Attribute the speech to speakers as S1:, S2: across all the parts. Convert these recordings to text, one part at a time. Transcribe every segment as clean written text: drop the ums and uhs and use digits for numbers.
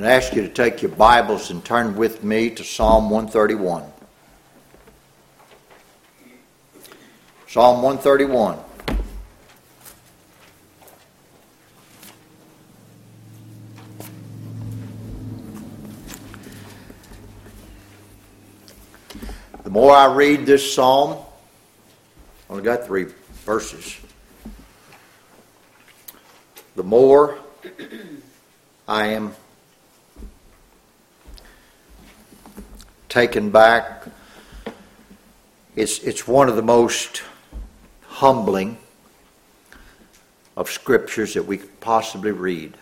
S1: going to ask you to take your Bibles and turn with me to Psalm 131. Psalm 131. The more I read this psalm, I only got 3 verses, the more I am taken back. It's one of the most humbling of scriptures that we could possibly read.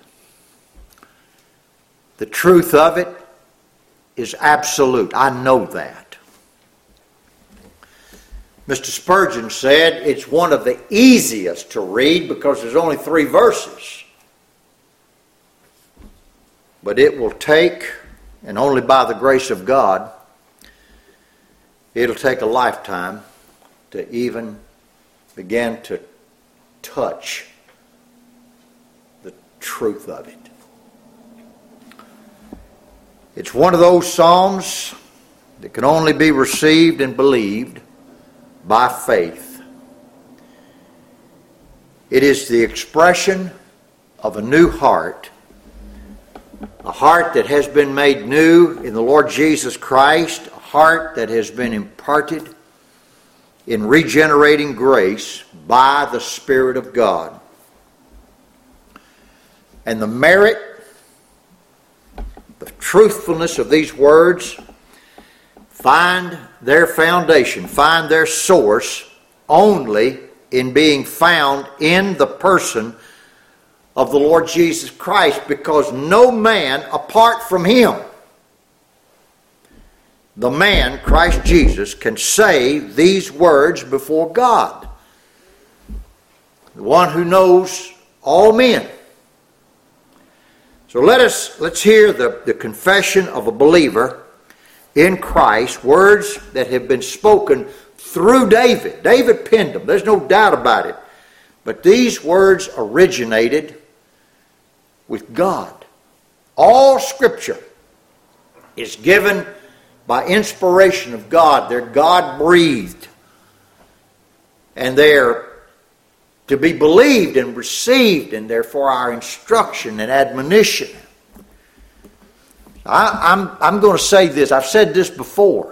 S1: The truth of it is absolute. I know that. Mr. Spurgeon said it's one of the easiest to read because there's only 3 verses. But it will take, and only by the grace of God, it'll take a lifetime to even begin to touch the truth of it. It's one of those psalms that can only be received and believed by faith. It is the expression of a new heart, a heart that has been made new in the Lord Jesus Christ, a heart that has been imparted in regenerating grace by the Spirit of God. And the merit, the truthfulness of these words find their foundation, find their source only in being found in the person of the Lord Jesus Christ, because no man apart from Him, the man, Christ Jesus, can say these words before God. The one who knows all men. So let's hear the confession of a believer in Christ, words that have been spoken through David. David penned them, there's no doubt about it. But these words originated with God. All Scripture is given by inspiration of God. They're God-breathed. And they're to be believed and received, and they're for our instruction and admonition. I'm going to say this. I've said this before.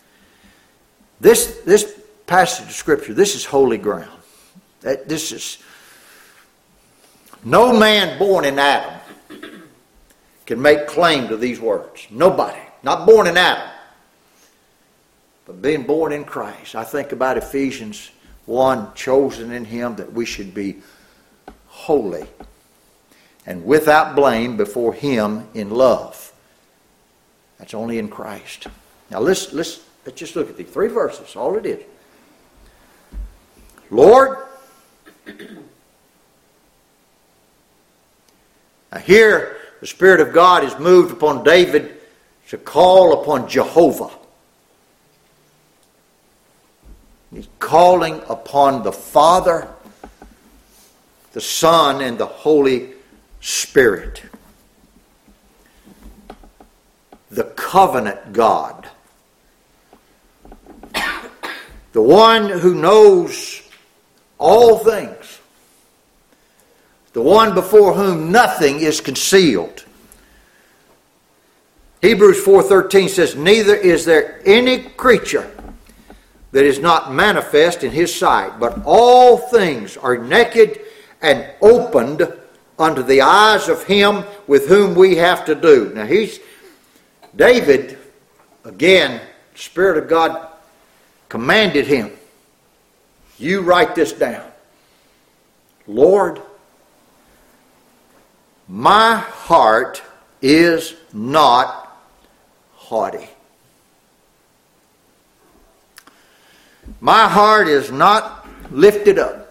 S1: This passage of Scripture, this is holy ground. This is... No man born in Adam can make claim to these words. Nobody. Not born in Adam. But being born in Christ. I think about Ephesians 1, chosen in Him that we should be holy and without blame before Him in love. That's only in Christ. Now let's just look at these 3 verses. All it is. Lord, now here the Spirit of God is moved upon David to call upon Jehovah. He's calling upon the Father, the Son, and the Holy Spirit. The covenant God. The one who knows all things. The one before whom nothing is concealed. Hebrews 4:13 says, neither is there any creature that is not manifest in His sight, but all things are naked and opened unto the eyes of Him with whom we have to do. Now David, again, the Spirit of God commanded him, you write this down. Lord, my heart is not haughty. My heart is not lifted up.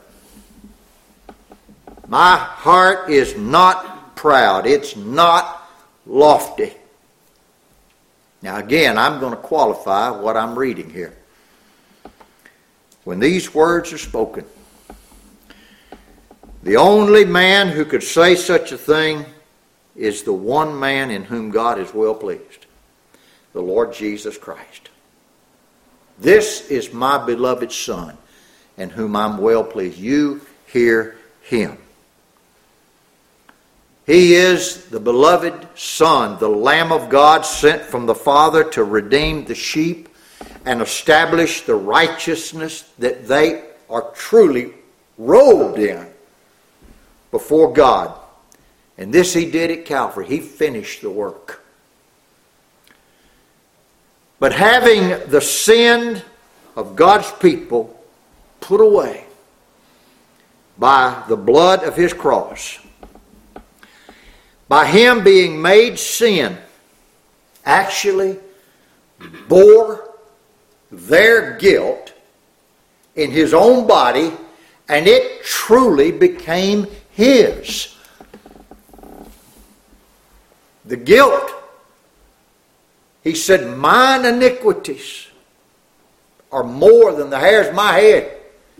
S1: My heart is not proud. It's not lofty. Now again, I'm going to qualify what I'm reading here. When these words are spoken, the only man who could say such a thing is the one man in whom God is well pleased, the Lord Jesus Christ. This is my beloved Son, in whom I'm well pleased. You hear him. He is the beloved Son, the Lamb of God sent from the Father to redeem the sheep and establish the righteousness that they are truly robed in before God. And this he did at Calvary. He finished the work. But having the sin of God's people put away by the blood of his cross, by him being made sin, actually bore their guilt in his own body, and it truly became his. The guilt, he said, mine iniquities are more than the hairs of my head.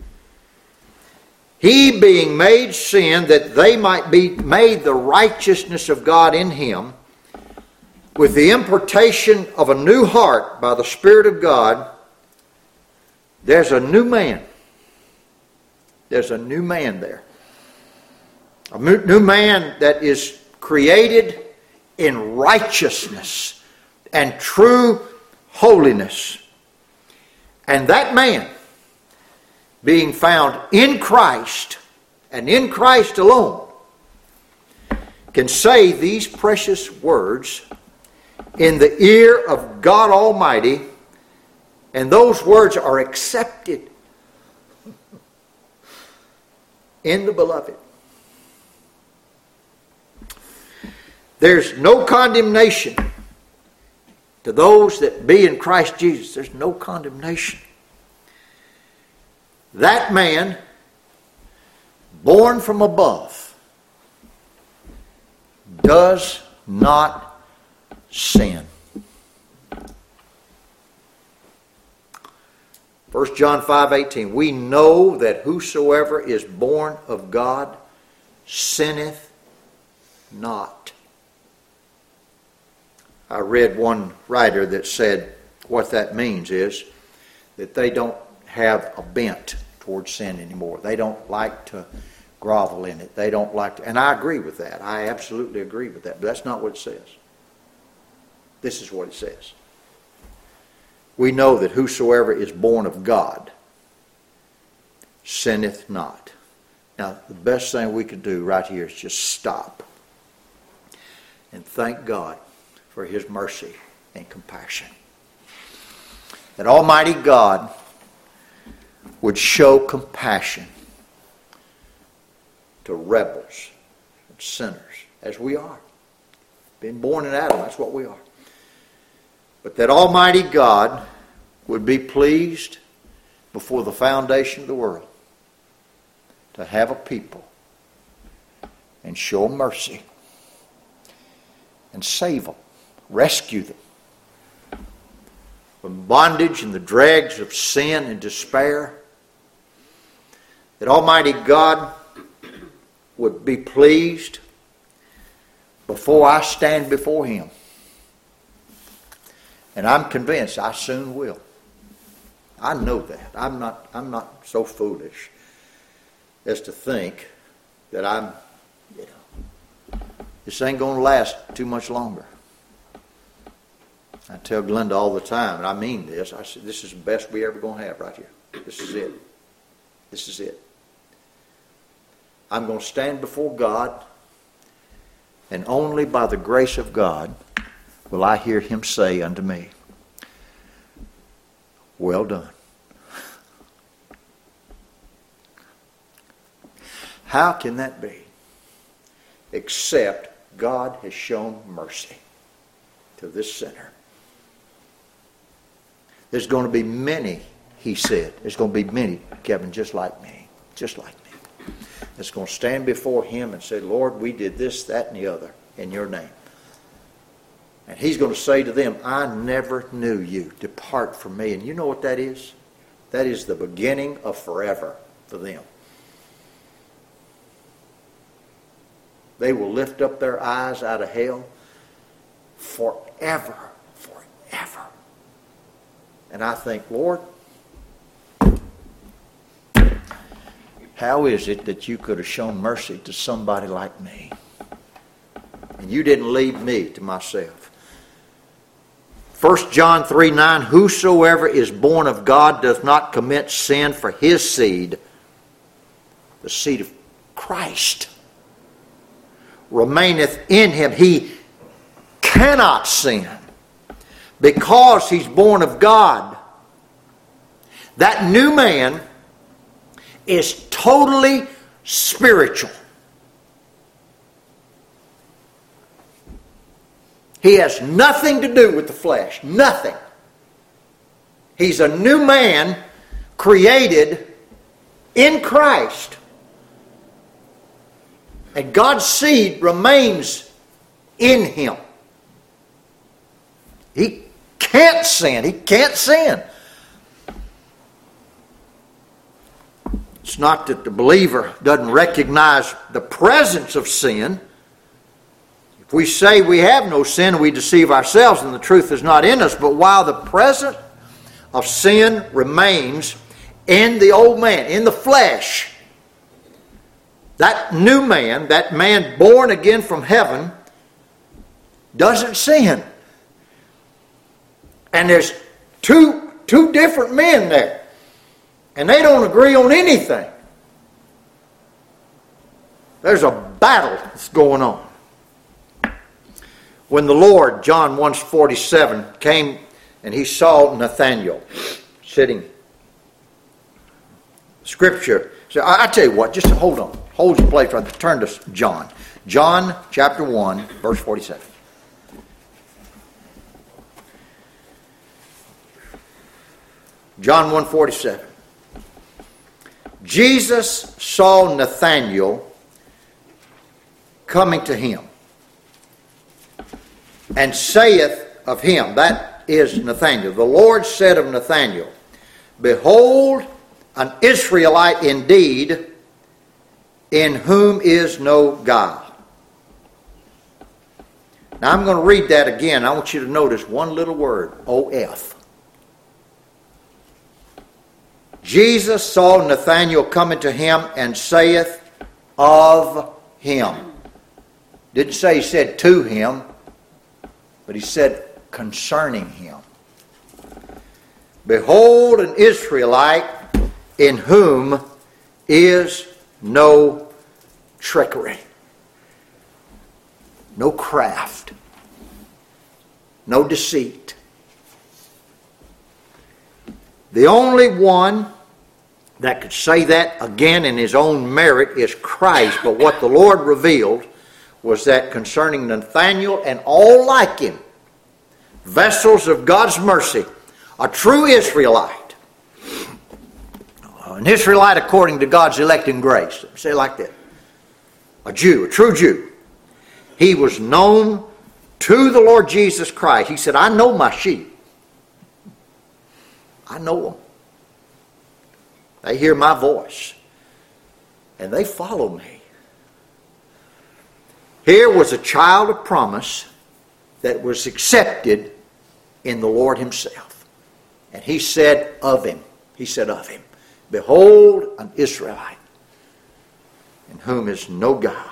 S1: He being made sin that they might be made the righteousness of God in him, with the impartation of a new heart by the Spirit of God. There's a new man. There's a new man there. A new man that is created in righteousness and true holiness. And that man, being found in Christ and in Christ alone, can say these precious words in the ear of God Almighty, and those words are accepted in the beloved. There's no condemnation to those that be in Christ Jesus. There's no condemnation. That man, born from above, does not sin. 1 John 5:18, we know that whosoever is born of God sinneth not. I read one writer that said what that means is that they don't have a bent towards sin anymore. They don't like to grovel in it. They don't like to, and I agree with that. I absolutely agree with that. But that's not what it says. This is what it says. We know that whosoever is born of God sinneth not. Now, the best thing we could do right here is just stop and thank God for his mercy and compassion. That Almighty God would show compassion to rebels and sinners, as we are. Being born in Adam, that's what we are. But that Almighty God would be pleased before the foundation of the world to have a people and show mercy and save them, rescue them from bondage and the dregs of sin and despair. That Almighty God would be pleased before I stand before him. And I'm convinced I soon will. I know that. I'm not so foolish as to think that this ain't going to last too much longer. I tell Glenda all the time, and I mean this, I said, this is the best we ever going to have right here. This is it. This is it. I'm going to stand before God, and only by the grace of God will I hear him say unto me, well done. How can that be? Except God has shown mercy to this sinner. There's going to be many, he said. There's going to be many, Kevin, just like me. Just like me. That's going to stand before him and say, Lord, we did this, that, and the other in your name. And he's going to say to them, I never knew you. Depart from me. And you know what that is? That is the beginning of forever for them. they will lift up their eyes out of hell forever, forever. And I think, Lord, how is it that you could have shown mercy to somebody like me? And you didn't leave me to myself. 1 John 3:9, whosoever is born of God does not commit sin, for his seed, the seed of Christ, remaineth in him. He cannot sin because he's born of God. That new man is totally spiritual. He has nothing to do with the flesh. Nothing. He's a new man created in Christ. And God's seed remains in him. He can't sin. He can't sin. It's not that the believer doesn't recognize the presence of sin. If we say we have no sin, we deceive ourselves and the truth is not in us. But while the presence of sin remains in the old man, in the flesh, that new man, that man born again from heaven, doesn't sin. And there's two different men there. And they don't agree on anything. There's a battle that's going on. When the Lord, John 1:47, came and he saw Nathanael sitting, Scripture. So I tell you what, just hold on. Hold your place right there. Turn to John. John chapter 1, verse 47. John 1:47. Jesus saw Nathanael coming to him, and saith of him, that is Nathanael, the Lord said of Nathanael, behold, an Israelite indeed, in whom is no guile. Now I'm going to read that again. I want you to notice one little word, O-F. Jesus saw Nathanael coming to him and saith of him. Didn't say he said to him, but he said concerning him. Behold, an Israelite in whom is no trickery, no craft, no deceit. The only one that could say that again in his own merit is Christ. But what the Lord revealed was that concerning Nathanael and all like him, vessels of God's mercy, a true Israelite, an Israelite according to God's electing grace. Say it like that. A Jew, a true Jew. He was known to the Lord Jesus Christ. He said, I know my sheep. I know them. They hear my voice. And they follow me. Here was a child of promise that was accepted in the Lord himself. And he said of him, behold, an Israelite in whom is no guile.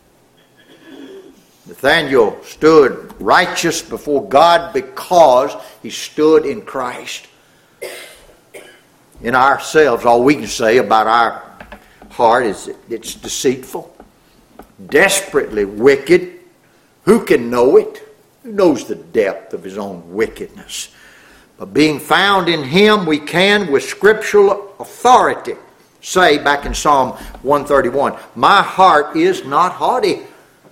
S1: Nathanael stood righteous before God because he stood in Christ. In ourselves, all we can say about our heart is it's deceitful, desperately wicked. Who can know it? Who knows the depth of his own wickedness? But being found in him, we can, with scriptural authority, say back in Psalm 131, my heart is not haughty.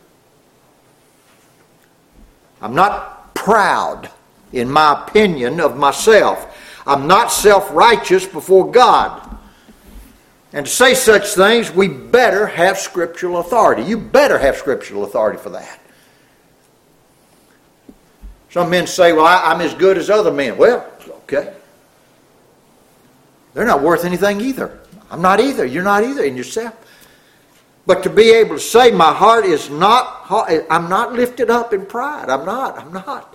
S1: I'm not proud in my opinion of myself. I'm not self-righteous before God. And to say such things, we better have scriptural authority. You better have scriptural authority for that. Some men say, well, I'm as good as other men. Well, okay. They're not worth anything either. I'm not either. You're not either in yourself. But to be able to say my heart is not, I'm not lifted up in pride. I'm not.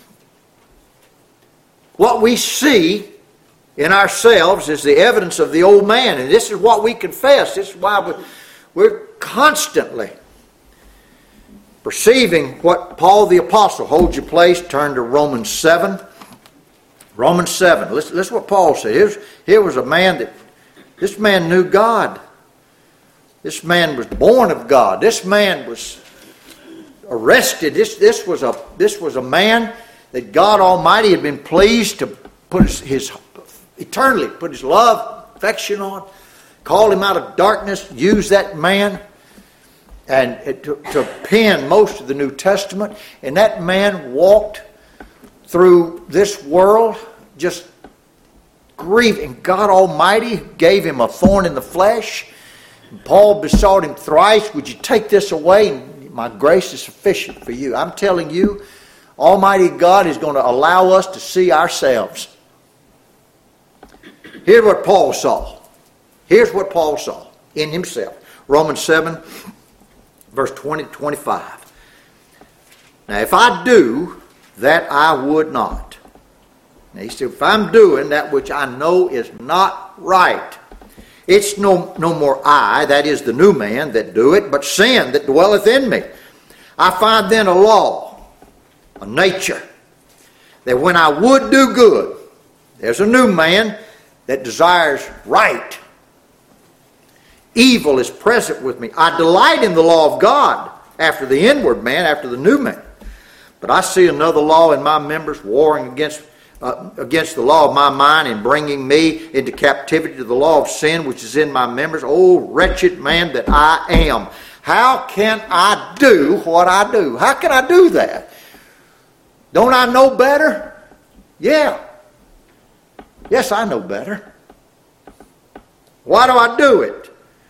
S1: What we see in ourselves is the evidence of the old man. And this is what we confess. This is why we're constantly perceiving what Paul the Apostle, hold your place, turn to Romans 7. Romans 7. Listen what Paul said. Here was a man this man knew God. This man was born of God. This man was arrested. This was a man that God Almighty had been pleased to put his eternally put his love, affection on, called him out of darkness, used that man and to pen most of the New Testament. And that man walked through this world just grieving. God Almighty gave him a thorn in the flesh. And Paul besought him thrice, would you take this away? And my grace is sufficient for you. I'm telling you, Almighty God is going to allow us to see ourselves. Here's what Paul saw. Here's what Paul saw in himself. Romans 7, verse 20-25. Now, if I do that I would not. Now, he said, if I'm doing that which I know is not right, it's no more I, that is the new man, that do it, but sin that dwelleth in me. I find then a law, a nature, that when I would do good, there's a new man that desires right. Evil is present with me. I delight in the law of God after the inward man, after the new man. But I see another law in my members warring against the law of my mind and bringing me into captivity to the law of sin which is in my members. Oh, wretched man that I am. How can I do what I do? How can I do that? Don't I know better? Yeah. Yes, I know better. Why do I do it?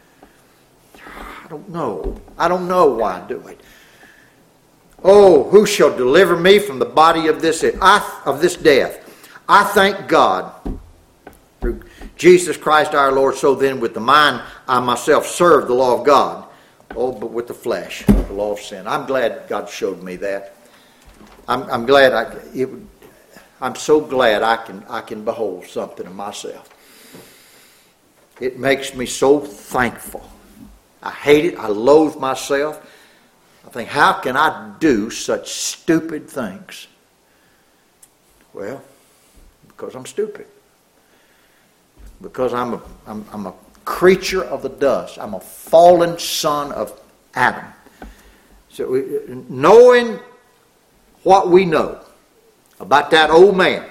S1: I don't know. I don't know why I do it. Oh, who shall deliver me from the body of this death? I thank God through Jesus Christ our Lord. So then with the mind I myself serve the law of God. Oh, but with the flesh, the law of sin. I'm glad God showed me that. I'm glad I'm so glad I can behold something of myself. It makes me so thankful. I hate it. I loathe myself. I think, how can I do such stupid things? Well, because I'm stupid. Because I'm a creature of the dust. I'm a fallen son of Adam. So knowing what we know about that old man,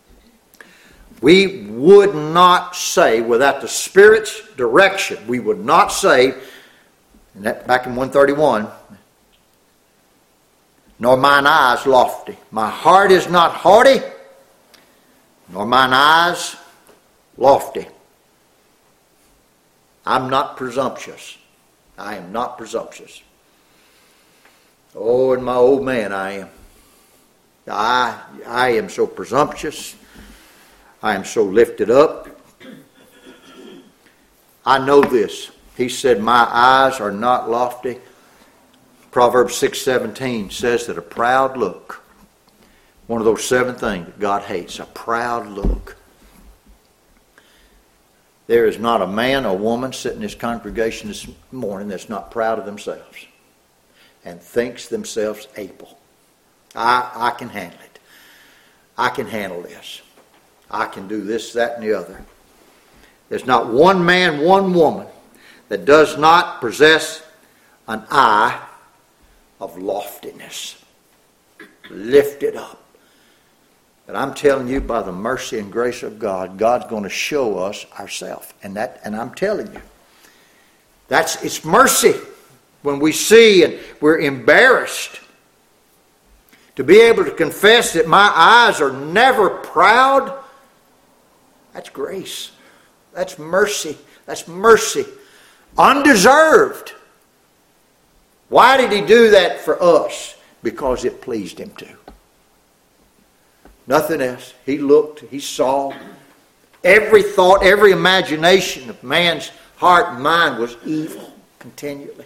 S1: we would not say, without the Spirit's direction, we would not say, and that back in 131, nor mine eyes lofty. My heart is not haughty, nor mine eyes lofty. I'm not presumptuous. I am not presumptuous. Oh, and my old man I am. I am so presumptuous. I am so lifted up. I know this. He said, my eyes are not lofty. Proverbs 6:17 says that a proud look, one of those 7 things that God hates, a proud look. There is not a man or woman sitting in this congregation this morning that's not proud of themselves and thinks themselves able. I can handle it. I can handle this. I can do this, that, and the other. There's not one man, one woman that does not possess an eye of loftiness. Lifted up. But I'm telling you, by the mercy and grace of God, God's going to show us ourselves. And I'm telling you, it's mercy when we see and we're embarrassed. To be able to confess that my eyes are never proud, that's grace. That's mercy. That's mercy. Undeserved. Why did he do that for us? Because it pleased him to. Nothing else. He looked, he saw. Every thought, every imagination of man's heart and mind was evil. continually.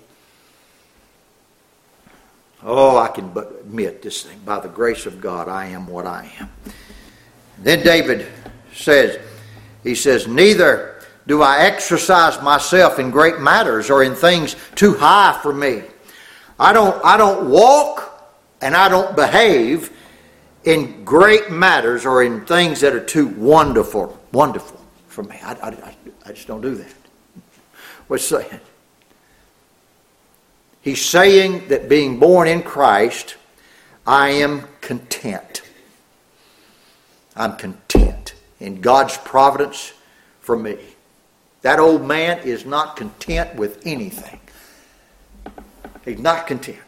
S1: Oh, I can but admit this thing. By the grace of God, I am what I am. Then David says, he says, neither do I exercise myself in great matters or in things too high for me. I don't walk and I don't behave in great matters or in things that are too wonderful for me. I just don't do that. What's he saying? He's saying that being born in Christ, I am content. I'm content in God's providence for me. That old man is not content with anything. He's not content.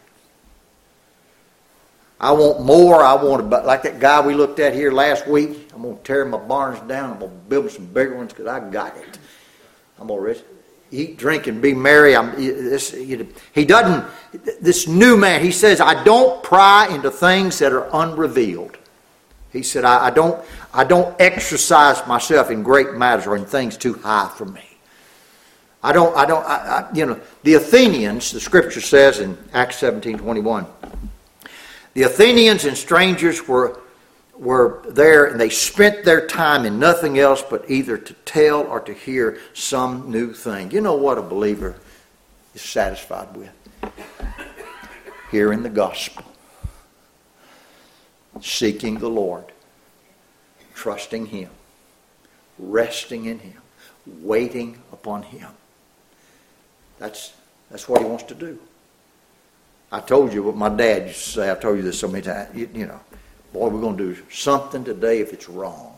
S1: I want more. I want, like that guy we looked at here last week. I'm going to tear my barns down. I'm going to build some bigger ones because I got it. I'm going to eat, drink, and be merry. He doesn't. This new man, he says, I don't pry into things that are unrevealed. He said, I don't exercise myself in great matters or in things too high for me. The Athenians, the scripture says in Acts 17:21, the Athenians and strangers were there, and they spent their time in nothing else but either to tell or to hear some new thing. You know what a believer is satisfied with? Hearing the gospel, seeking the Lord, trusting Him, resting in Him, waiting upon Him. That's what he wants to do. I told you what my dad used to say. I've told you this so many times. Boy, we're going to do something today if it's wrong.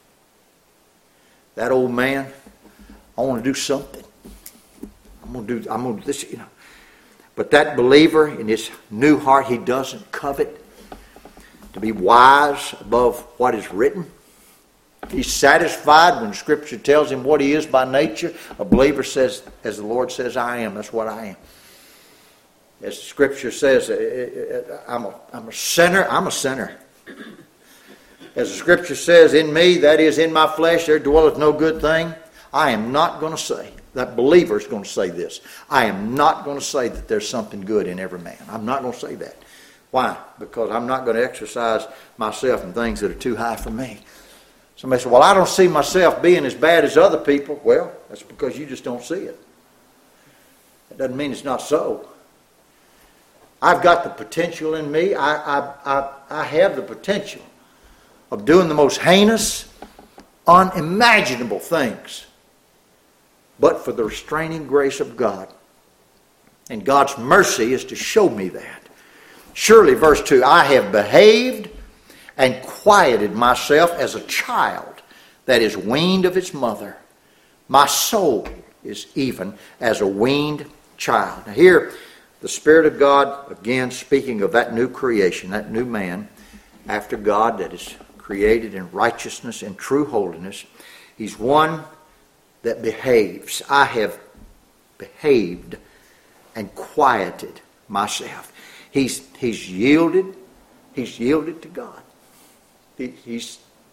S1: That old man, I want to do something. I'm going to do this, But that believer in his new heart, he doesn't covet to be wise above what is written. He's satisfied when Scripture tells him what he is by nature. A believer says, as the Lord says, I am. That's what I am. As the Scripture says, I'm a sinner. I'm a sinner. As the Scripture says, in me, that is in my flesh, there dwelleth no good thing. I am not going to say, that believer is going to say this, I am not going to say that there's something good in every man. I'm not going to say that. Why? Because I'm not going to exercise myself in things that are too high for me. Somebody said, well, I don't see myself being as bad as other people. Well, that's because you just don't see it. That doesn't mean it's not so. I've got the potential in me. I have the potential of doing the most heinous, unimaginable things, but for the restraining grace of God. And God's mercy is to show me that. Surely, verse 2, I have behaved and quieted myself as a child that is weaned of its mother. My soul is even as a weaned child. Now here, the Spirit of God, again speaking of that new creation, that new man, after God that is created in righteousness and true holiness. He's one that behaves. I have behaved and quieted myself. He's yielded. He's yielded to God. He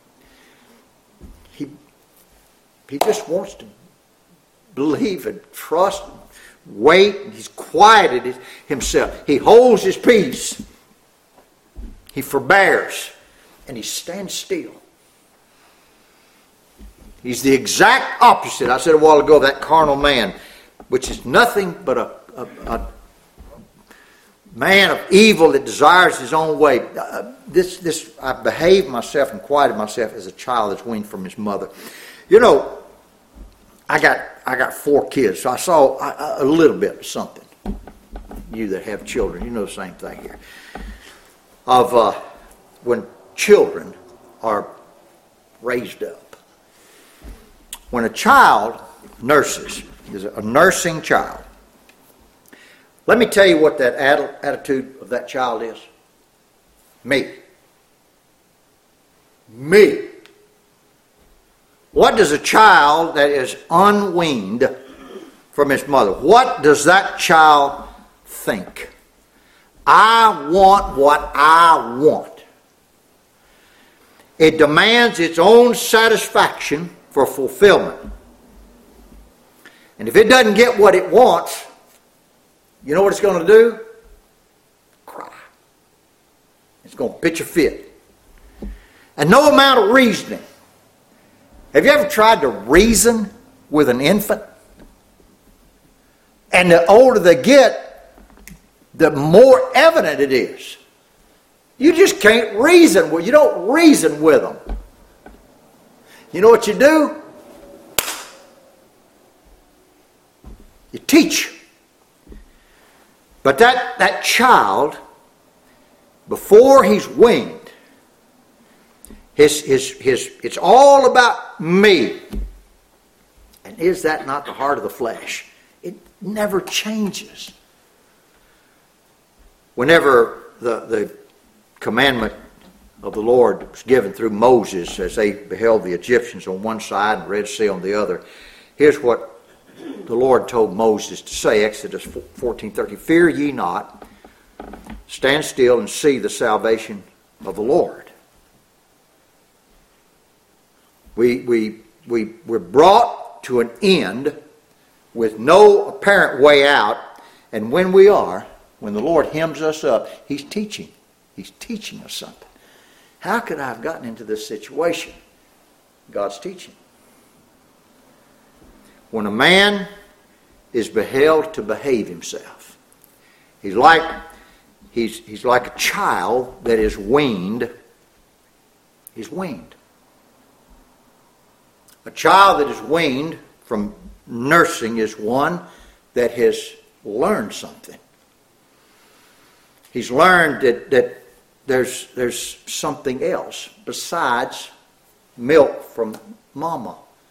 S1: just wants to believe and trust, and wait. And he's quieted himself. He holds his peace. He forbears. And he stands still. He's the exact opposite, I said a while ago, of that carnal man, which is nothing but a man of evil that desires his own way. I behaved myself and quieted myself as a child that's weaned from his mother. You know, I got 4 kids, so I saw a little bit of something. You that have children, you know the same thing here. Of when children are raised up. When a child nurses, is a nursing child, let me tell you what that attitude of that child is. Me. What does a child that is unweaned from his mother, what does that child think? I want what I want. It demands its own satisfaction for fulfillment. And if it doesn't get what it wants, you know what it's going to do? Cry. It's going to pitch a fit. And no amount of reasoning. Have you ever tried to reason with an infant? And the older they get, the more evident it is. You just can't reason with, you don't reason with them. You know what you do? You teach. But that child, before he's weaned, it's all about me. And is that not the heart of the flesh? It never changes. Whenever the commandment of the Lord was given through Moses as they beheld the Egyptians on one side and Red Sea on the other, here's what the Lord told Moses to say, Exodus 14:30, "Fear ye not, stand still and see the salvation of the Lord." We're brought to an end with no apparent way out, and when the Lord hems us up, He's teaching. He's teaching us something. How could I have gotten into this situation? God's teaching. When a man is beheld to behave himself, he's like a child that is weaned. He's weaned. A child that is weaned from nursing is one that has learned something. He's learned that there's something else besides milk from mama.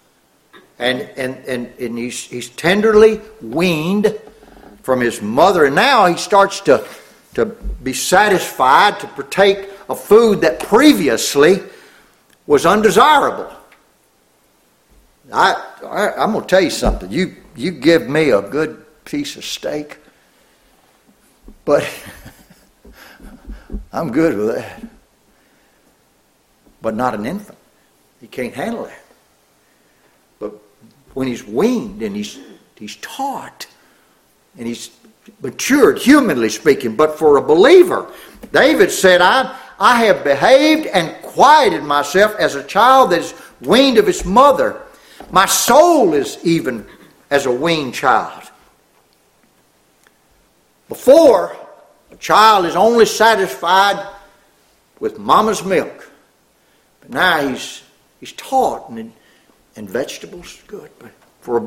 S1: And he's tenderly weaned from his mother. And now he starts to be satisfied to partake of food that previously was undesirable. I'm going to tell you something. You give me a good piece of steak, but I'm good with that. But not an infant. He can't handle that. But when he's weaned and he's taught and he's matured, humanly speaking, but for a believer, David said, I have behaved and quieted myself as a child that is weaned of his mother. My soul is even as a weaned child. Before, a child is only satisfied with mama's milk. But now he's taught, and vegetables, good. But for a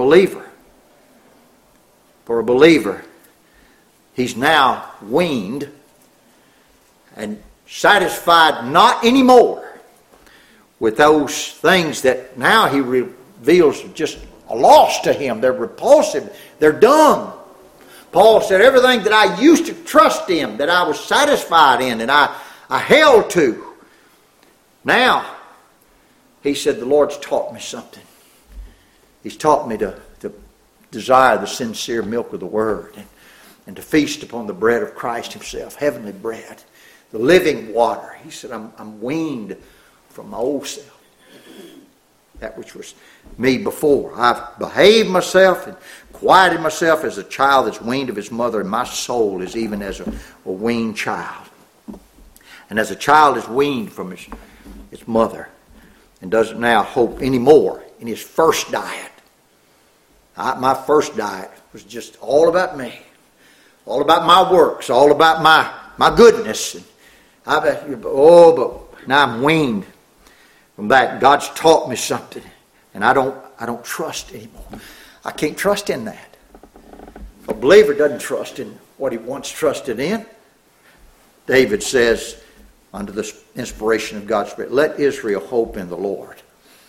S1: believer, he's now weaned and satisfied not anymore with those things that now he reveals just a loss to him. They're repulsive. They're dumb. Paul said, everything that I used to trust in, that I was satisfied in, and I held to, now, he said, the Lord's taught me something. He's taught me to desire the sincere milk of the Word and to feast upon the bread of Christ Himself, heavenly bread, the living water. He said, I'm weaned from my old self, that which was me before. I've behaved myself and quieted myself as a child that's weaned of his mother, and my soul is even as a weaned child. And as a child is weaned from his mother and doesn't now hope anymore in his first diet. My first diet was just all about me, all about my works, all about my goodness. But now I'm weaned from that. God's taught me something, and I don't trust anymore. I can't trust in that. A believer doesn't trust in what he once trusted in. David says, under the inspiration of God's Spirit, let Israel hope in the Lord.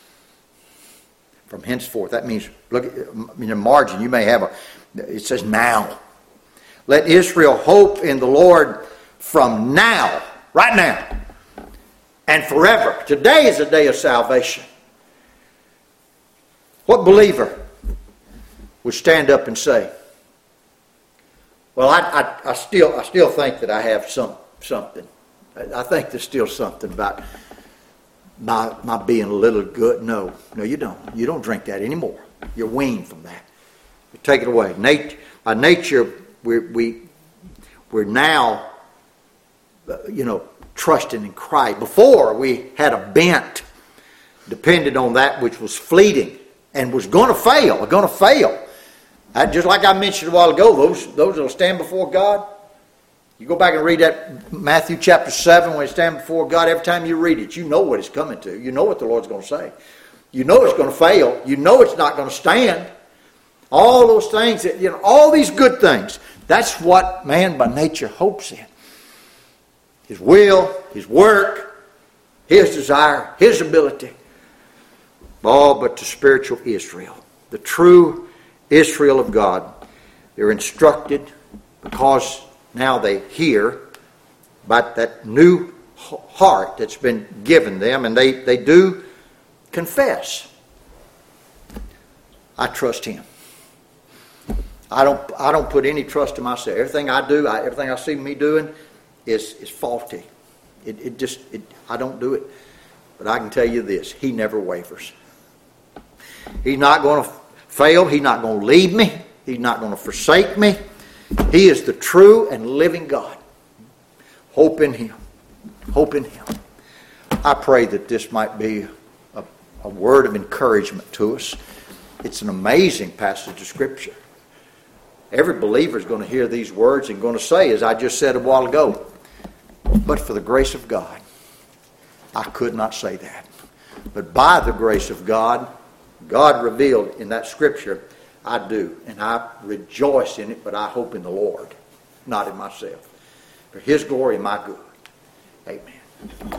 S1: From henceforth, that means, look in the margin, you may have it says now. Let Israel hope in the Lord from now, right now, and forever. Today is a day of salvation. What believer would stand up and say, well, I still think that I have something. I think there's still something about my being a little good. No, you don't. You don't drink that anymore. You're weaned from that. You take it away. By nature, we're now, trusting in Christ. Before, we had a bent, depended on that which was fleeting and was going to fail. Just like I mentioned a while ago, those that will stand before God. You go back and read that Matthew chapter 7 when you stand before God. Every time you read it, you know what it's coming to. You know what the Lord's going to say. You know it's going to fail. You know it's not going to stand. All those things, all these good things. That's what man by nature hopes in. His will, his work, his desire, his ability. All but to spiritual Israel. The true Israel of God. They're instructed because now they hear about that new heart that's been given them, and they do confess. I trust Him. I don't put any trust in myself. Everything I do, everything I see me doing is faulty. I don't do it. But I can tell you this: He never wavers. He's not going to fail. He's not going to leave me. He's not going to forsake me. He is the true and living God. Hope in Him. Hope in Him. I pray that this might be a word of encouragement to us. It's an amazing passage of Scripture. Every believer is going to hear these words and going to say, as I just said a while ago, but for the grace of God, I could not say that. But by the grace of God, God revealed in that Scripture, I do. And I rejoice in it, but I hope in the Lord, not in myself. For His glory and my good. Amen.